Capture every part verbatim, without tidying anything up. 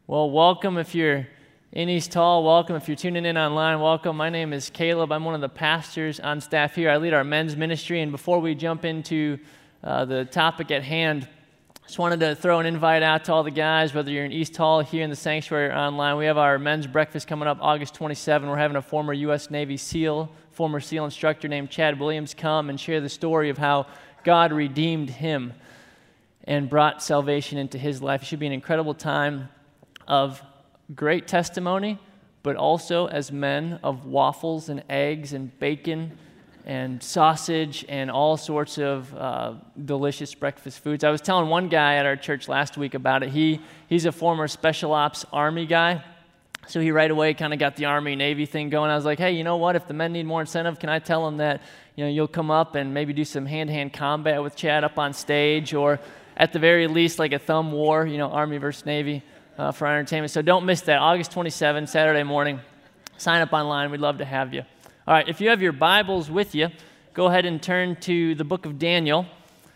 Well, welcome if you're in East Hall. Welcome if you're tuning in online. Welcome. My name is Caleb. I'm one of the pastors on staff here. I lead our men's ministry. And before we jump into uh, the topic at hand, just wanted to throw an invite out to all the guys, whether you're in East Hall, here in the sanctuary, or online. We have our men's breakfast coming up August twenty-seventh. We're having a former U S Navy SEAL, former SEAL instructor named Chad Williams come and share the story of how God redeemed him and brought salvation into his life. It should be an incredible time of great testimony, but also as men of waffles and eggs and bacon and sausage and all sorts of uh, delicious breakfast foods. I was telling one guy at our church last week about it. He He's a former Special Ops Army guy, so he right away kind of got the Army-Navy thing going. I was like, hey, you know what? If the men need more incentive, can I tell them that you know you'll come up and maybe do some hand-to-hand combat with Chad up on stage, or at the very least like a thumb war, you know, Army versus Navy. Uh, for our entertainment. So don't miss that, August twenty-seventh, Saturday morning. Sign up online. We'd love to have you. All right, if you have your Bibles with you, go ahead and turn to the book of Daniel.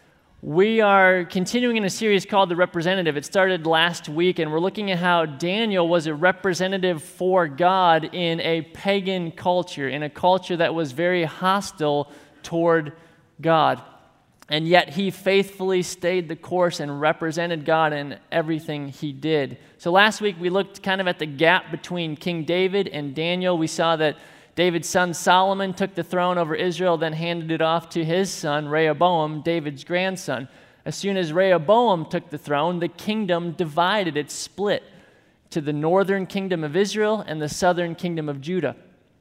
We are continuing in a series called The Representative. It started last week, and we're looking at how Daniel was a representative for God in a pagan culture, in a culture that was very hostile toward God. And yet he faithfully stayed the course and represented God in everything he did. So last week we looked kind of at the gap between King David and Daniel. We saw that David's son Solomon took the throne over Israel, then handed it off to his son Rehoboam, David's grandson. As soon as Rehoboam took the throne, the kingdom divided, it split to the northern kingdom of Israel and the southern kingdom of Judah.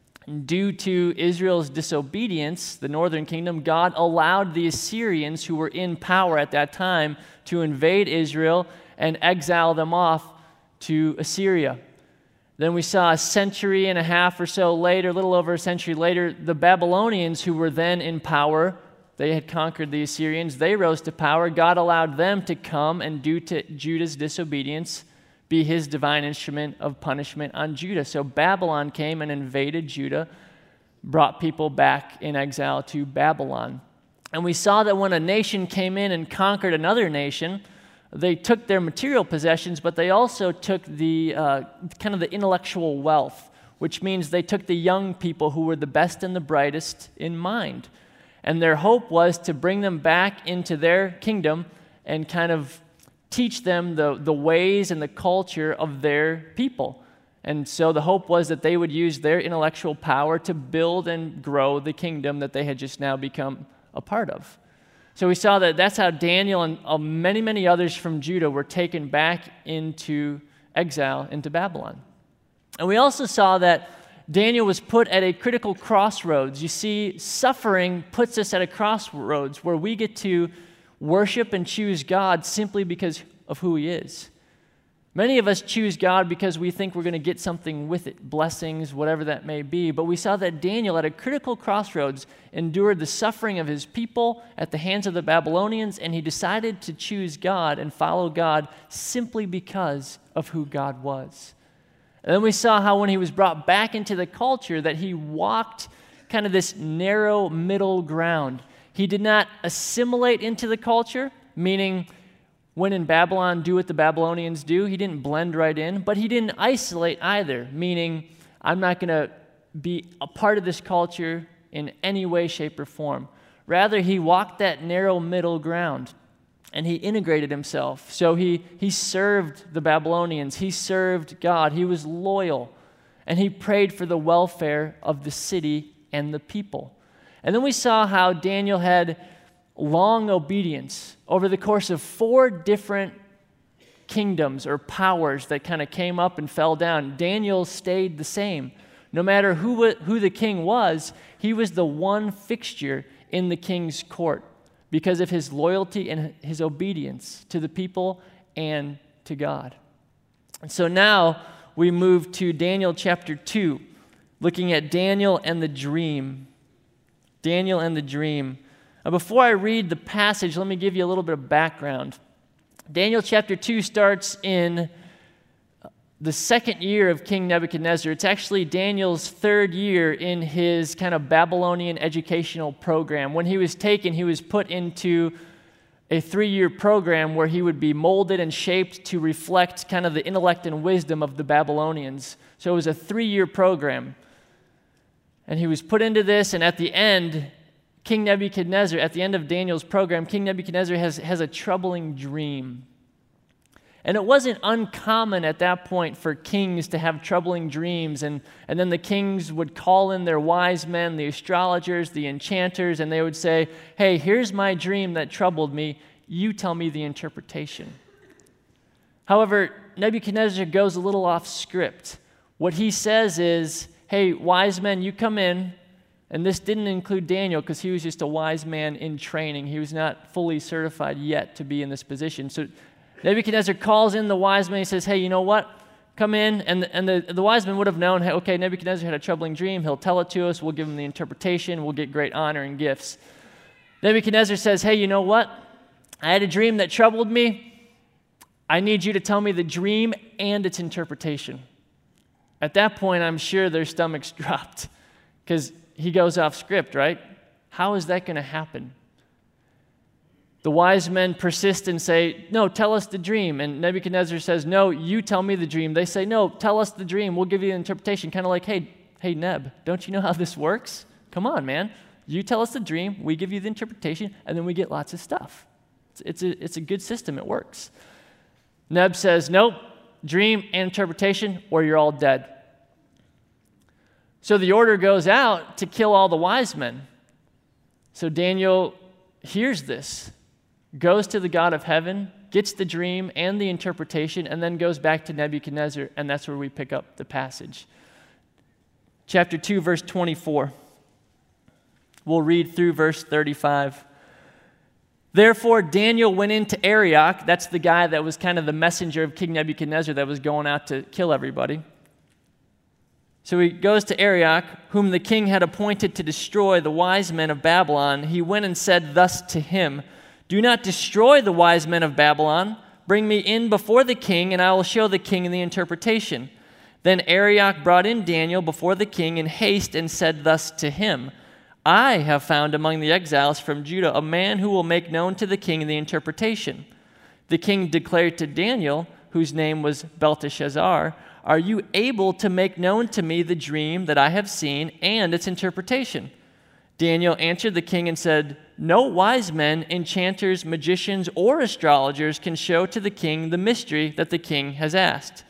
Due to Israel's disobedience, the northern kingdom, God allowed the Assyrians, who were in power at that time, to invade Israel and exile them off to Assyria. Then we saw a century and a half or so later, a little over a century later, the Babylonians, who were then in power, they had conquered the Assyrians, they rose to power. God allowed them to come and, due to Judah's disobedience, be his divine instrument of punishment on Judah. So Babylon came and invaded Judah, brought people back in exile to Babylon. And we saw that when a nation came in and conquered another nation, they took their material possessions, but they also took the uh, kind of the intellectual wealth, which means they took the young people who were the best and the brightest in mind. And their hope was to bring them back into their kingdom and kind of teach them the, the ways and the culture of their people. And so the hope was that they would use their intellectual power to build and grow the kingdom that they had just now become a part of. So we saw that that's how Daniel and uh, many, many others from Judah were taken back into exile into Babylon. And we also saw that Daniel was put at a critical crossroads. You see, suffering puts us at a crossroads where we get to worship and choose God simply because of who he is. Many of us choose God because we think we're going to get something with it, blessings, whatever that may be. But we saw that Daniel, at a critical crossroads, endured the suffering of his people at the hands of the Babylonians, and he decided to choose God and follow God simply because of who God was. And then we saw how when he was brought back into the culture that he walked kind of this narrow middle ground. He did not assimilate into the culture, meaning when in Babylon, do what the Babylonians do. He didn't blend right in, but he didn't isolate either, meaning I'm not going to be a part of this culture in any way, shape, or form. Rather, he walked that narrow middle ground, and he integrated himself. So he, he served the Babylonians. He served God. He was loyal, and he prayed for the welfare of the city and the people. And then we saw how Daniel had long obedience over the course of four different kingdoms or powers that kind of came up and fell down. Daniel stayed the same. No matter who, who the king was, he was the one fixture in the king's court because of his loyalty and his obedience to the people and to God. And so now we move to Daniel chapter two, looking at Daniel and the dream. Daniel and the dream. Now, before I read the passage, let me give you a little bit of background. Daniel chapter two starts in the second year of King Nebuchadnezzar. It's actually Daniel's third year in his kind of Babylonian educational program. When he was taken, he was put into a three-year program where he would be molded and shaped to reflect kind of the intellect and wisdom of the Babylonians. So it was a three-year program. And he was put into this, and at the end, King Nebuchadnezzar, at the end of Daniel's program, King Nebuchadnezzar has, has a troubling dream. And it wasn't uncommon at that point for kings to have troubling dreams, and, and then the kings would call in their wise men, the astrologers, the enchanters, and they would say, hey, here's my dream that troubled me. You tell me the interpretation. However, Nebuchadnezzar goes a little off script. What he says is, hey, wise men, you come in. And this didn't include Daniel because he was just a wise man in training. He was not fully certified yet to be in this position. So Nebuchadnezzar calls in the wise men. He says, hey, you know what? Come in. And, and the, the wise men would have known, hey, okay, Nebuchadnezzar had a troubling dream. He'll tell it to us. We'll give him the interpretation. We'll get great honor and gifts. Nebuchadnezzar says, hey, you know what? I had a dream that troubled me. I need you to tell me the dream and its interpretation. At that point, I'm sure their stomachs dropped because he goes off script, right? How is that going to happen? The wise men persist and say, no, tell us the dream. And Nebuchadnezzar says, no, you tell me the dream. They say, no, tell us the dream. We'll give you the interpretation. Kind of like, hey, hey, Neb, don't you know how this works? Come on, man. You tell us the dream, we give you the interpretation, and then we get lots of stuff. It's, it's, a, it's a good system. It works. Neb says, nope, dream and interpretation, or you're all dead. So the order goes out to kill all the wise men. So Daniel hears this, goes to the God of heaven, gets the dream and the interpretation, and then goes back to Nebuchadnezzar, and that's where we pick up the passage. Chapter two, verse twenty-four. We'll read through verse thirty-five. Therefore, Daniel went into Arioch. That's the guy that was kind of the messenger of King Nebuchadnezzar that was going out to kill everybody. So he goes to Arioch, whom the king had appointed to destroy the wise men of Babylon. He went and said thus to him, do not destroy the wise men of Babylon. Bring me in before the king, and I will show the king the interpretation. Then Arioch brought in Daniel before the king in haste and said thus to him, I have found among the exiles from Judah a man who will make known to the king the interpretation. The king declared to Daniel, whose name was Belteshazzar, are you able to make known to me the dream that I have seen and its interpretation? Daniel answered the king and said, no wise men, enchanters, magicians, or astrologers can show to the king the mystery that the king has asked.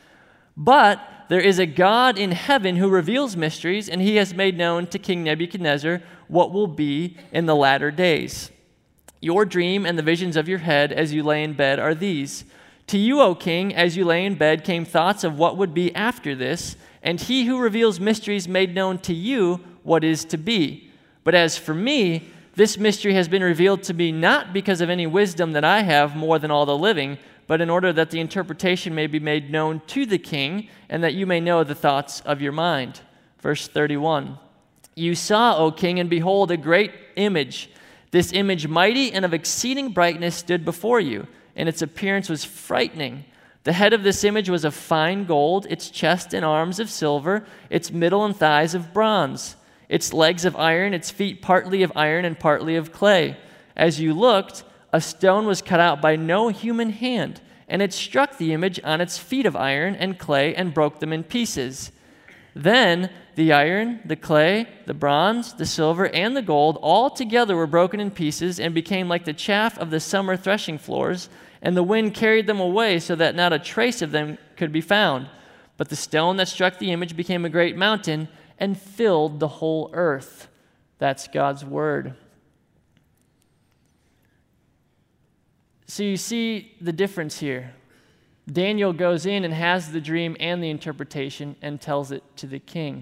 But there is a God in heaven who reveals mysteries, and he has made known to King Nebuchadnezzar what will be in the latter days. Your dream and the visions of your head as you lay in bed are these. To you, O king, as you lay in bed, came thoughts of what would be after this, and he who reveals mysteries made known to you what is to be. But as for me, this mystery has been revealed to me not because of any wisdom that I have more than all the living, but in order that the interpretation may be made known to the king, and that you may know the thoughts of your mind. Verse thirty-one. You saw, O king, and behold, a great image. This image, mighty and of exceeding brightness, stood before you, and its appearance was frightening. The head of this image was of fine gold, its chest and arms of silver, its middle and thighs of bronze, its legs of iron, its feet partly of iron and partly of clay. As you looked, a stone was cut out by no human hand, and it struck the image on its feet of iron and clay and broke them in pieces. Then the iron, the clay, the bronze, the silver, and the gold all together were broken in pieces and became like the chaff of the summer threshing floors, and the wind carried them away so that not a trace of them could be found. But the stone that struck the image became a great mountain and filled the whole earth. That's God's word. So you see the difference here. Daniel goes in and has the dream and the interpretation and tells it to the king.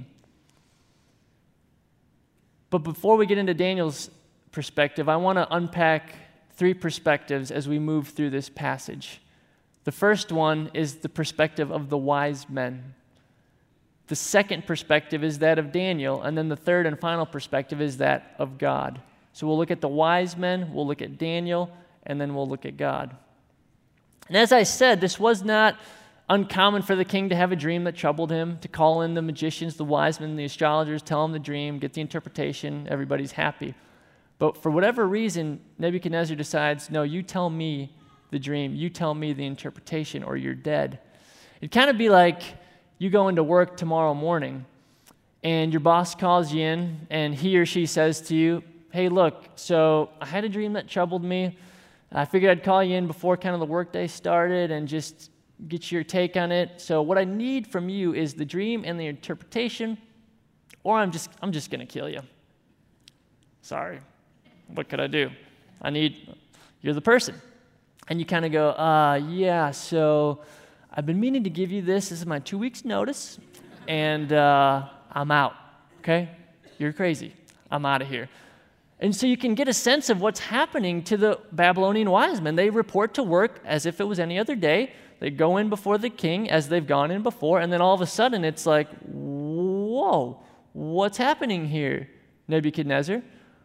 But before we get into Daniel's perspective, I want to unpack three perspectives as we move through this passage. The first one is the perspective of the wise men. The second perspective is that of Daniel, and then the third and final perspective is that of God. So we'll look at the wise men, we'll look at Daniel, and then we'll look at God. And as I said, this was not uncommon for the king to have a dream that troubled him, to call in the magicians, the wise men, the astrologers, tell him the dream, get the interpretation, everybody's happy. But for whatever reason, Nebuchadnezzar decides, no, you tell me the dream. You tell me the interpretation, or you're dead. It'd kind of be like you go into work tomorrow morning, and your boss calls you in, and he or she says to you, hey, look, so I had a dream that troubled me. I figured I'd call you in before kind of the workday started and just get your take on it. So what I need from you is the dream and the interpretation, or I'm just I'm just going to kill you. Sorry. What could I do? I need, you're the person. And you kind of go, uh, yeah, so I've been meaning to give you this. This is my two weeks notice, and uh, I'm out, okay? You're crazy. I'm out of here. And so you can get a sense of what's happening to the Babylonian wise men. They report to work as if it was any other day. They go in before the king as they've gone in before, and then all of a sudden it's like, whoa, what's happening here, Nebuchadnezzar?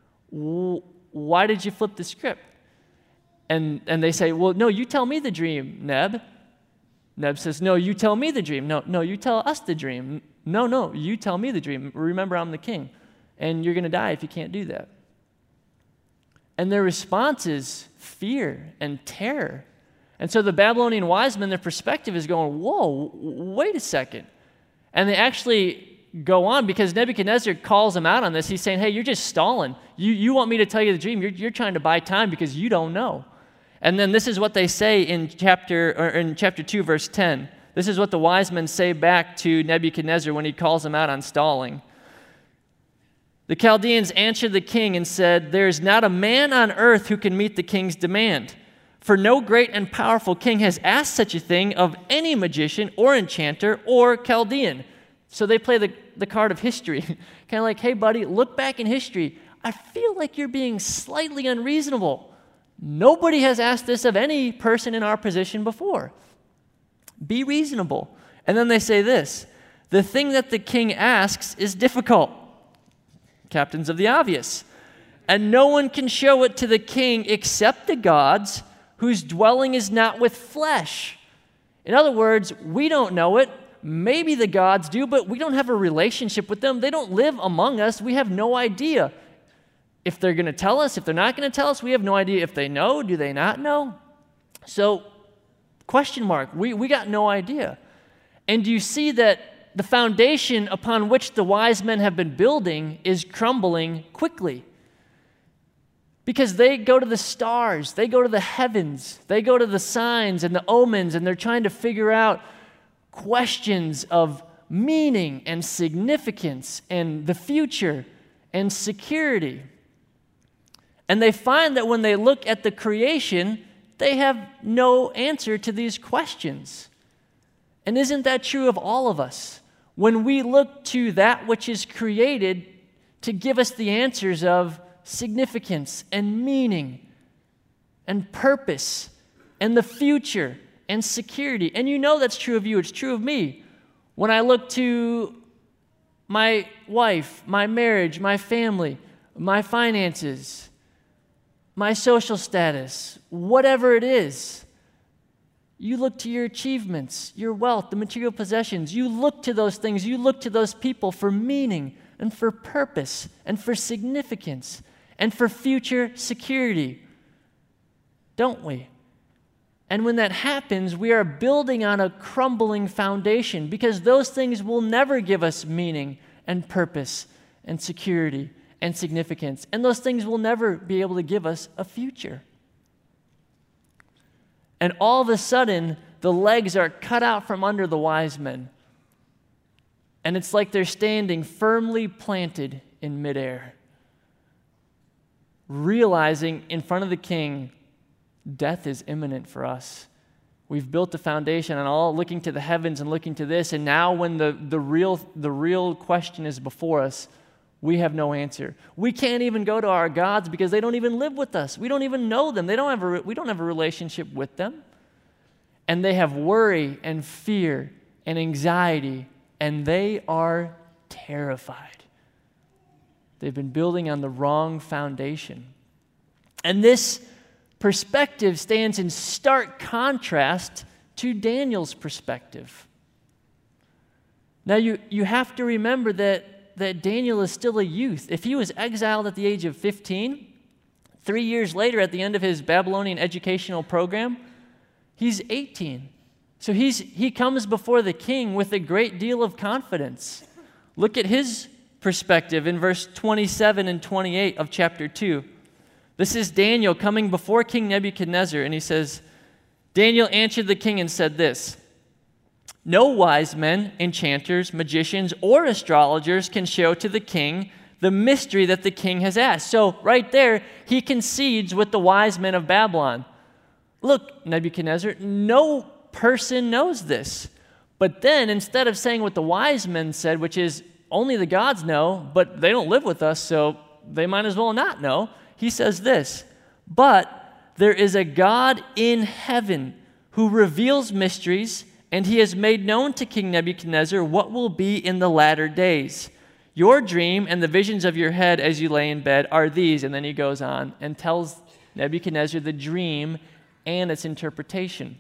Why did you flip the script? And and they say, well, no, you tell me the dream, Neb. Neb says, no, you tell me the dream. No, no, you tell us the dream. No, no, you tell me the dream. Remember, I'm the king, and you're going to die if you can't do that. And their response is fear and terror. And so the Babylonian wise men, their perspective is going, whoa, wait a second. And they actually go on, because Nebuchadnezzar calls them out on this. He's saying, hey, you're just stalling. You, you want me to tell you the dream. You're, you're trying to buy time because you don't know. And then this is what they say in chapter, or in chapter two, verse ten. This is what the wise men say back to Nebuchadnezzar when he calls them out on stalling. The Chaldeans answered the king and said, there is not a man on earth who can meet the king's demand. For no great and powerful king has asked such a thing of any magician or enchanter or Chaldean. So they play the, the card of history. Kind of like, hey, buddy, look back in history. I feel like you're being slightly unreasonable. Nobody has asked this of any person in our position before. Be reasonable. And then they say this, the thing that the king asks is difficult. Captains of the obvious. And no one can show it to the king except the gods, whose dwelling is not with flesh. In other words, we don't know it. Maybe the gods do, but we don't have a relationship with them. They don't live among us. We have no idea if they're going to tell us, if they're not going to tell us. We have no idea if they know. Do they not know? So, question mark. We, we got no idea. And do you see that the foundation upon which the wise men have been building is crumbling quickly? Because they go to the stars, they go to the heavens, they go to the signs and the omens, and they're trying to figure out questions of meaning and significance and the future and security. And they find that when they look at the creation, they have no answer to these questions. And isn't that true of all of us? When we look to that which is created to give us the answers of significance and meaning and purpose and the future and security. And you know that's true of you. It's true of me. When I look to my wife, my marriage, my family, my finances, my social status, whatever it is, you look to your achievements, your wealth, the material possessions. You look to those things. You look to those people for meaning and for purpose and for significance and for future security, don't we? And when that happens, we are building on a crumbling foundation, because those things will never give us meaning and purpose and security and significance. And those things will never be able to give us a future. And all of a sudden, the legs are cut out from under the wise men. And it's like they're standing firmly planted in midair, realizing in front of the king, death is imminent for us. We've built the foundation and all looking to the heavens and looking to this, and now when the, the, real, the real question is before us, we have no answer. We can't even go to our gods because they don't even live with us. We don't even know them. They don't have a, we don't have a relationship with them. And they have worry and fear and anxiety, and they are terrified. They've been building on the wrong foundation. And this perspective stands in stark contrast to Daniel's perspective. Now, you, you have to remember that, that Daniel is still a youth. If he was exiled at the age of fifteen, Three years later, at the end of his Babylonian educational program, he's eighteen. So he's, he comes before the king with a great deal of confidence. Look at his perspective in verse twenty-seven and twenty-eight of chapter two. This is Daniel coming before King Nebuchadnezzar, and he says, Daniel answered the king and said this, no wise men, enchanters, magicians, or astrologers can show to the king the mystery that the king has asked. So right there, he concedes with the wise men of Babylon. Look, Nebuchadnezzar, no person knows this. But then, instead of saying what the wise men said, which is only the gods know, but they don't live with us, so they might as well not know, he says this, but there is a God in heaven who reveals mysteries, and he has made known to King Nebuchadnezzar what will be in the latter days. Your dream and the visions of your head as you lay in bed are these. And then he goes on and tells Nebuchadnezzar the dream and its interpretation.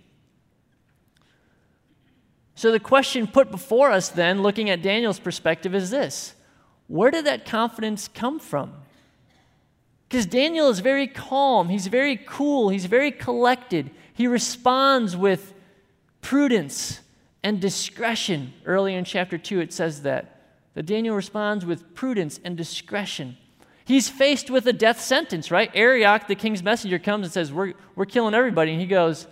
So the question put before us then, looking at Daniel's perspective, is this. Where did that confidence come from? Because Daniel is very calm. He's very cool. He's very collected. He responds with prudence and discretion. Earlier in chapter two, it says that. That Daniel responds with prudence and discretion. He's faced with a death sentence, right? Arioch, the king's messenger, comes and says, we're, we're killing everybody. And he goes,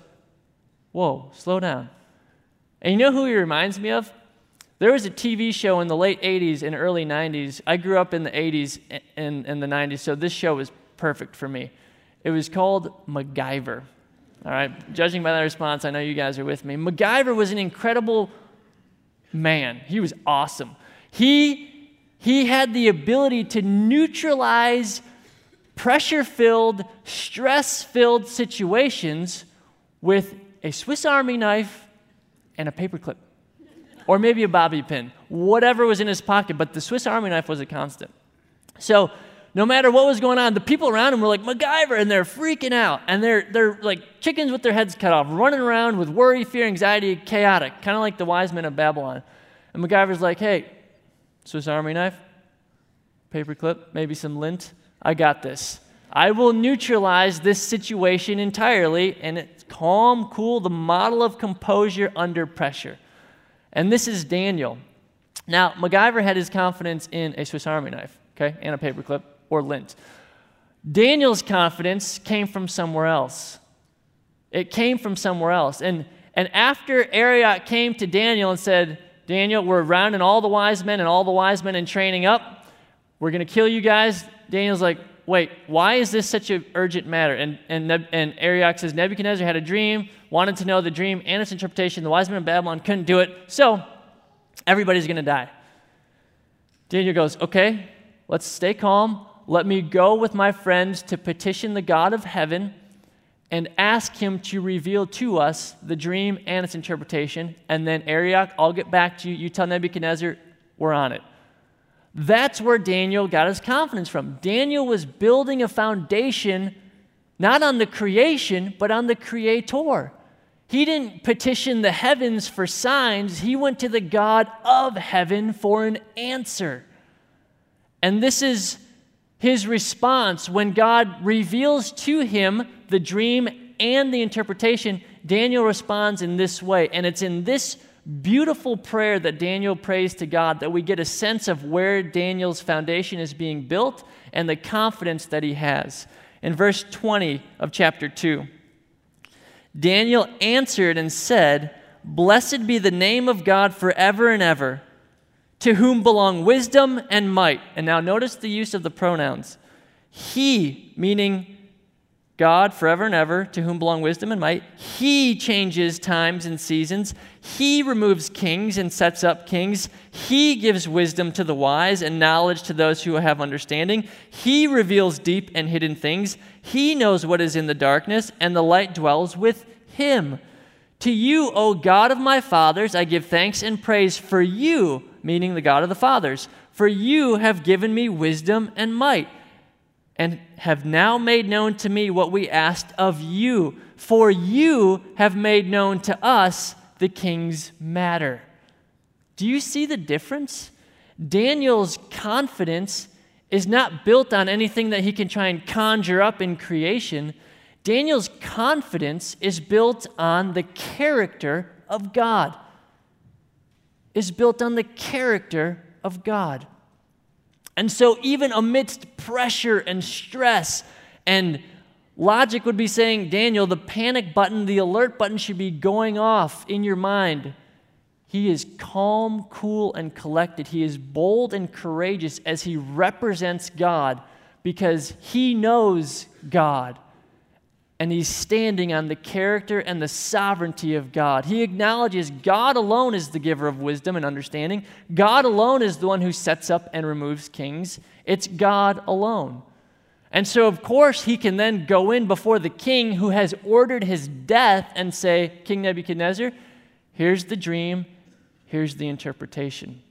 whoa, slow down. And you know who he reminds me of? There was a T V show in the late eighties and early nineties. I grew up in the eighties and, and the nineties, so this show was perfect for me. It was called MacGyver. All right, judging by that response, I know you guys are with me. MacGyver was an incredible man. He was awesome. He, he had the ability to neutralize pressure-filled, stress-filled situations with a Swiss Army knife and a paperclip, or maybe a bobby pin, whatever was in his pocket, but the Swiss Army knife was a constant. So no matter what was going on, the people around him were like, MacGyver, and they're freaking out, and they're, they're like chickens with their heads cut off, running around with worry, fear, anxiety, chaotic, kind of like the wise men of Babylon. And MacGyver's like, hey, Swiss Army knife, paperclip, maybe some lint, I got this. I will neutralize this situation entirely, and it's calm, cool, the model of composure under pressure. And this is Daniel. Now, MacGyver had his confidence in a Swiss Army knife, okay, and a paperclip or lint. Daniel's confidence came from somewhere else. It came from somewhere else. And, and after Arioch came to Daniel and said, Daniel, we're rounding all the wise men and all the wise men in training up. We're going to kill you guys. Daniel's like, wait, why is this such an urgent matter? And, and, and Arioch says, Nebuchadnezzar had a dream, wanted to know the dream and its interpretation. The wise men of Babylon couldn't do it, so everybody's going to die. Daniel goes, okay, let's stay calm. Let me go with my friends to petition the God of heaven and ask him to reveal to us the dream and its interpretation. And then, Arioch, I'll get back to you. You tell Nebuchadnezzar, we're on it. That's where Daniel got his confidence from. Daniel was building a foundation not on the creation, but on the Creator. He didn't petition the heavens for signs. He went to the God of heaven for an answer. And this is his response when God reveals to him the dream and the interpretation. Daniel responds in this way, and it's in this beautiful prayer that Daniel prays to God that we get a sense of where Daniel's foundation is being built and the confidence that he has. In verse twenty of chapter two, Daniel answered and said, Blessed be the name of God forever and ever, to whom belong wisdom and might. And now notice the use of the pronouns. He, meaning God forever and ever, to whom belong wisdom and might. He changes times and seasons. He removes kings and sets up kings. He gives wisdom to the wise and knowledge to those who have understanding. He reveals deep and hidden things. He knows what is in the darkness, and the light dwells with him. To you, O God of my fathers, I give thanks and praise for you, meaning the God of the fathers, for you have given me wisdom and might, and have now made known to me what we asked of you. For you have made known to us the king's matter. Do you see the difference? Daniel's confidence is not built on anything that he can try and conjure up in creation. Daniel's confidence is built on the character of God. Is built on the character of God. And so even amidst pressure and stress, and logic would be saying, Daniel, the panic button, the alert button should be going off in your mind. He is calm, cool, and collected. He is bold and courageous as he represents God because he knows God. And he's standing on the character and the sovereignty of God. He acknowledges God alone is the giver of wisdom and understanding. God alone is the one who sets up and removes kings. It's God alone. And so, of course, he can then go in before the king who has ordered his death and say, King Nebuchadnezzar, here's the dream. Here's the interpretation.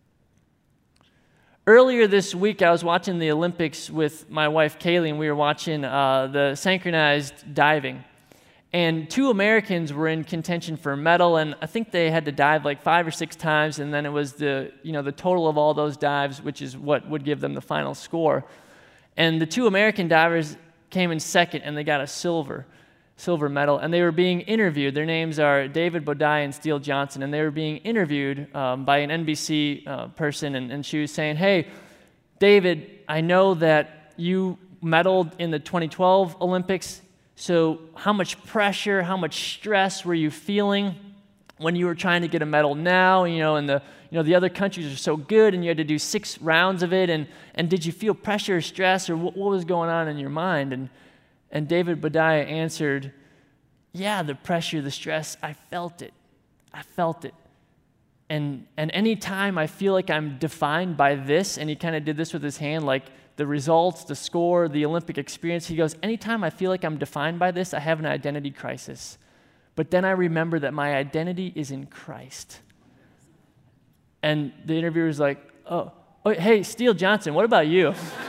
Earlier this week, I was watching the Olympics with my wife, Kaylee, and we were watching uh, the synchronized diving. And two Americans were in contention for a medal, and I think they had to dive like five or six times, and then it was the, you know, the total of all those dives, which is what would give them the final score. And the two American divers came in second, and they got a silver. silver medal, and they were being interviewed. Their names are David Bodai and Steele Johnson, and they were being interviewed um, by an N B C uh, person, and, and she was saying, hey, David, I know that you medaled in the twenty twelve Olympics, so how much pressure, how much stress were you feeling when you were trying to get a medal now, you know, and the you know the other countries are so good, and you had to do six rounds of it, and, and did you feel pressure or stress, or what, what was going on in your mind? And And David Badiah answered, yeah, the pressure, the stress, I felt it. I felt it. And and any time I feel like I'm defined by this, and he kind of did this with his hand, like the results, the score, the Olympic experience, he goes, anytime I feel like I'm defined by this, I have an identity crisis. But then I remember that my identity is in Christ. And the interviewer's like, oh, oh hey, Steele Johnson, what about you?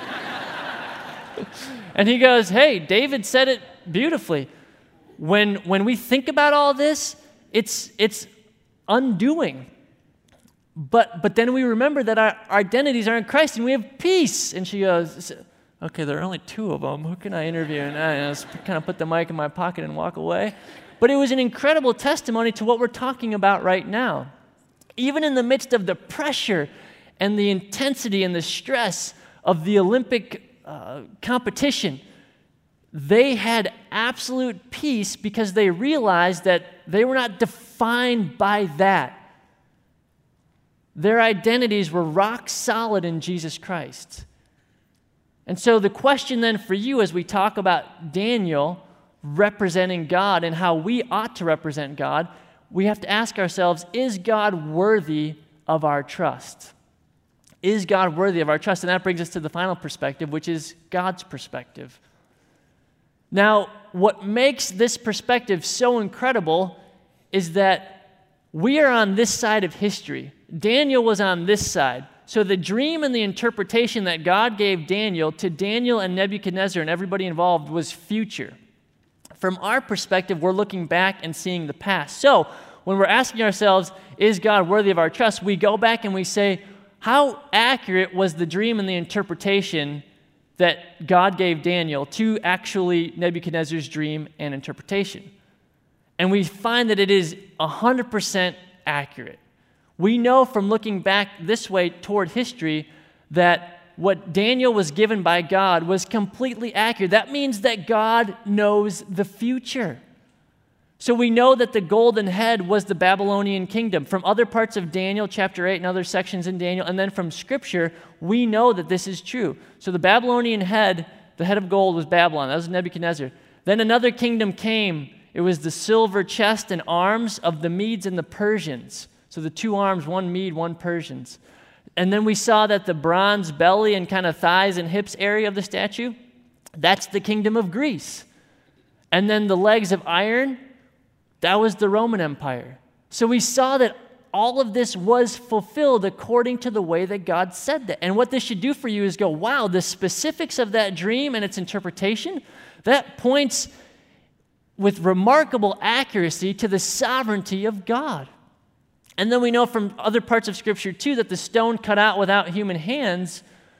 And he goes, hey, David said it beautifully. When when we think about all this, it's it's undoing. But but then we remember that our, our identities are in Christ and we have peace. And she goes, okay, there are only two of them. Who can I interview? And I just kind of put the mic in my pocket and walk away. But it was an incredible testimony to what we're talking about right now. Even in the midst of the pressure and the intensity and the stress of the Olympic Uh, competition, they had absolute peace because they realized that they were not defined by that. Their identities were rock solid in Jesus Christ. And so the question then for you as we talk about Daniel representing God and how we ought to represent God, we have to ask ourselves, is God worthy of our trust? Is God worthy of our trust? And that brings us to the final perspective, which is God's perspective. Now, what makes this perspective so incredible is that we are on this side of history. Daniel was on this side. So the dream and the interpretation that God gave Daniel to Daniel and Nebuchadnezzar and everybody involved was future. From our perspective, we're looking back and seeing the past. So when we're asking ourselves, is God worthy of our trust? We go back and we say, how accurate was the dream and the interpretation that God gave Daniel to actually Nebuchadnezzar's dream and interpretation? And we find that it is one hundred percent accurate. We know from looking back this way toward history that what Daniel was given by God was completely accurate. That means that God knows the future. So we know that the golden head was the Babylonian kingdom. From other parts of Daniel chapter eight and other sections in Daniel, and then from Scripture, we know that this is true. So the Babylonian head, the head of gold, was Babylon. That was Nebuchadnezzar. Then another kingdom came. It was the silver chest and arms of the Medes and the Persians. So the two arms, one Mede, one Persians. And then we saw that the bronze belly and kind of thighs and hips area of the statue, that's the kingdom of Greece. And then the legs of iron, that was the Roman Empire. So we saw that all of this was fulfilled according to the way that God said that. And what this should do for you is go, wow, the specifics of that dream and its interpretation, that points with remarkable accuracy to the sovereignty of God. And then we know from other parts of Scripture too that the stone cut out without human hands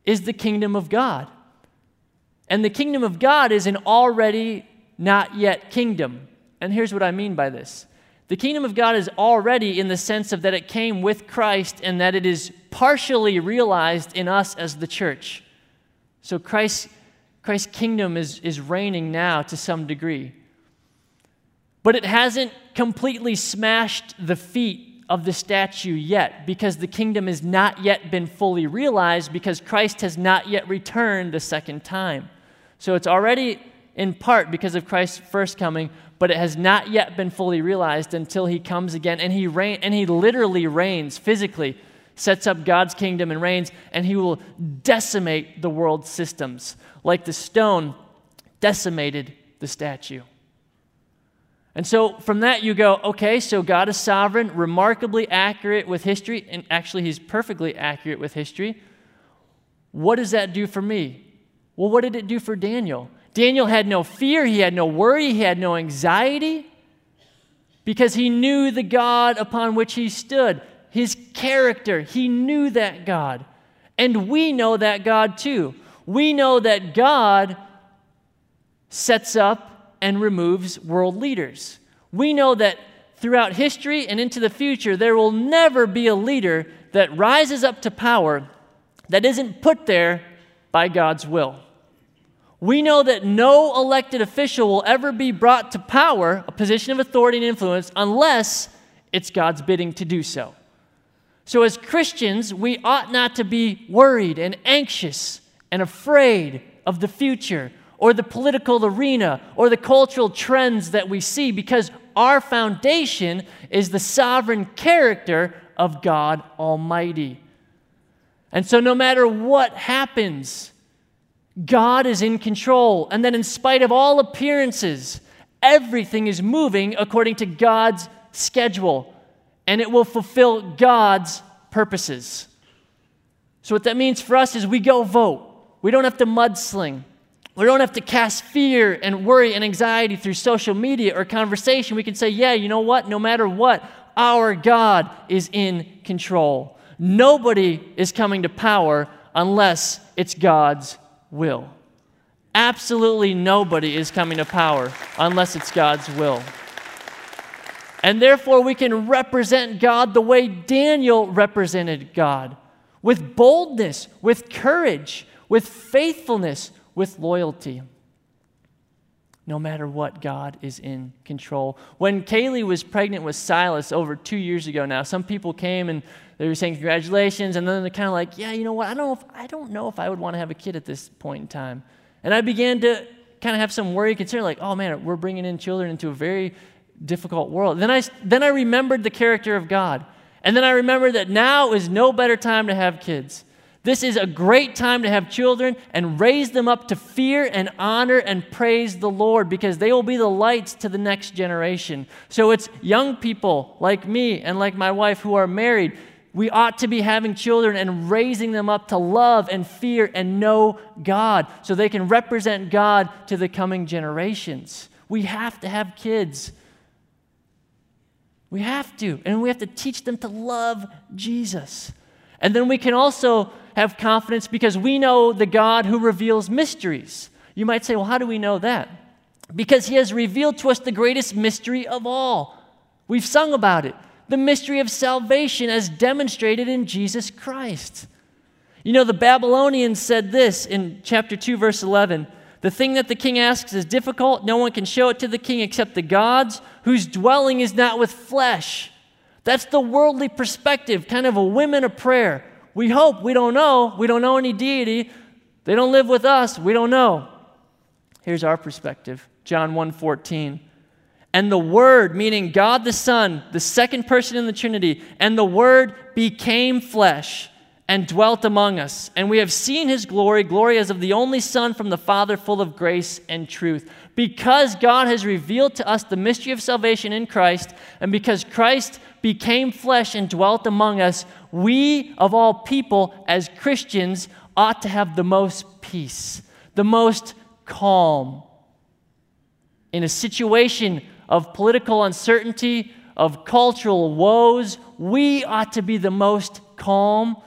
is the kingdom of God. And the kingdom of God is an already not yet kingdom. And here's what I mean by this. The kingdom of God is already in the sense of that it came with Christ and that it is partially realized in us as the church. So Christ, Christ's kingdom is, is reigning now to some degree. But it hasn't completely smashed the feet of the statue yet, because the kingdom has not yet been fully realized, because Christ has not yet returned the second time. So it's already in part because of Christ's first coming, but it has not yet been fully realized until he comes again, and he reign, and he literally reigns physically, sets up God's kingdom and reigns, and he will decimate the world's systems like the stone decimated the statue. And so from that you go, okay, so God is sovereign, remarkably accurate with history, and actually he's perfectly accurate with history. What does that do for me? Well, what did it do for Daniel? Daniel had no fear, he had no worry, he had no anxiety, because he knew the God upon which he stood, his character. He knew that God. And we know that God too. We know that God sets up and removes world leaders. We know that throughout history and into the future, there will never be a leader that rises up to power that isn't put there by God's will. We know that no elected official will ever be brought to power, a position of authority and influence, unless it's God's bidding to do so. So as Christians, we ought not to be worried and anxious and afraid of the future or the political arena or the cultural trends that we see, because our foundation is the sovereign character of God Almighty. And so no matter what happens, God is in control, and that in spite of all appearances, everything is moving according to God's schedule, and it will fulfill God's purposes. So what that means for us is we go vote. We don't have to mudsling. We don't have to cast fear and worry and anxiety through social media or conversation. We can say, yeah, you know what? No matter what, our God is in control. Nobody is coming to power unless it's God's will. Absolutely nobody is coming to power unless it's God's will. And therefore we can represent God the way Daniel represented God, with boldness, with courage, with faithfulness, with loyalty. No matter what, God is in control. When Kaylee was pregnant with Silas over two years ago now, some people came and they were saying congratulations, and then they're kind of like, yeah, you know what, I don't know if, I don't know if I would want to have a kid at this point in time. And I began to kind of have some worry, concern, like, oh man, we're bringing in children into a very difficult world. Then I, then I remembered the character of God. And then I remembered that now is no better time to have kids. This is a great time to have children and raise them up to fear and honor and praise the Lord, because they will be the lights to the next generation. So it's young people like me and like my wife who are married. We ought to be having children and raising them up to love and fear and know God so they can represent God to the coming generations. We have to have kids. We have to. And we have to teach them to love Jesus. And then we can also have confidence because we know the God who reveals mysteries. You might say, well, how do we know that? Because he has revealed to us the greatest mystery of all. We've sung about it. The mystery of salvation as demonstrated in Jesus Christ. You know, the Babylonians said this in chapter two, verse eleven. The thing that the king asks is difficult. No one can show it to the king except the gods, whose dwelling is not with flesh. That's the worldly perspective, kind of a women of prayer. We hope, we don't know. We don't know any deity. They don't live with us. We don't know. Here's our perspective. John one fourteen. And the Word, meaning God the Son, the second person in the Trinity, and the Word became flesh and dwelt among us. And we have seen his glory, glory as of the only Son from the Father, full of grace and truth. Because God has revealed to us the mystery of salvation in Christ, and because Christ became flesh and dwelt among us, we, of all people, as Christians, ought to have the most peace, the most calm. In a situation of political uncertainty, of cultural woes, we ought to be the most calm,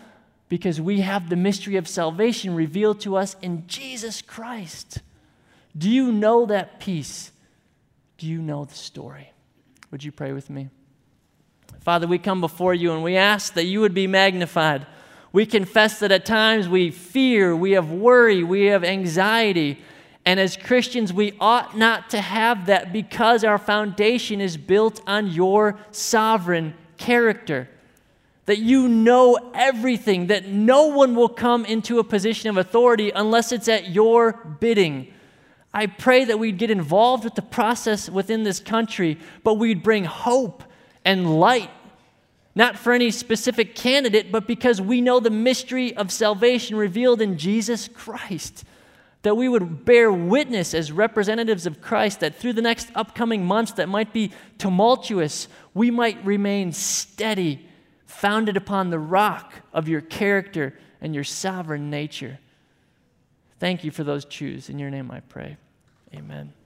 because we have the mystery of salvation revealed to us in Jesus Christ. Do you know that peace? Do you know the story? Would you pray with me? Father, we come before you and we ask that you would be magnified. We confess that at times we fear, we have worry, we have anxiety. And as Christians, we ought not to have that because our foundation is built on your sovereign character. That you know everything, that no one will come into a position of authority unless it's at your bidding. I pray that we'd get involved with the process within this country, but we'd bring hope and light, not for any specific candidate, but because we know the mystery of salvation revealed in Jesus Christ. That we would bear witness as representatives of Christ, that through the next upcoming months that might be tumultuous, we might remain steady, founded upon the rock of your character and your sovereign nature. Thank you for those truths. In your name I pray. Amen.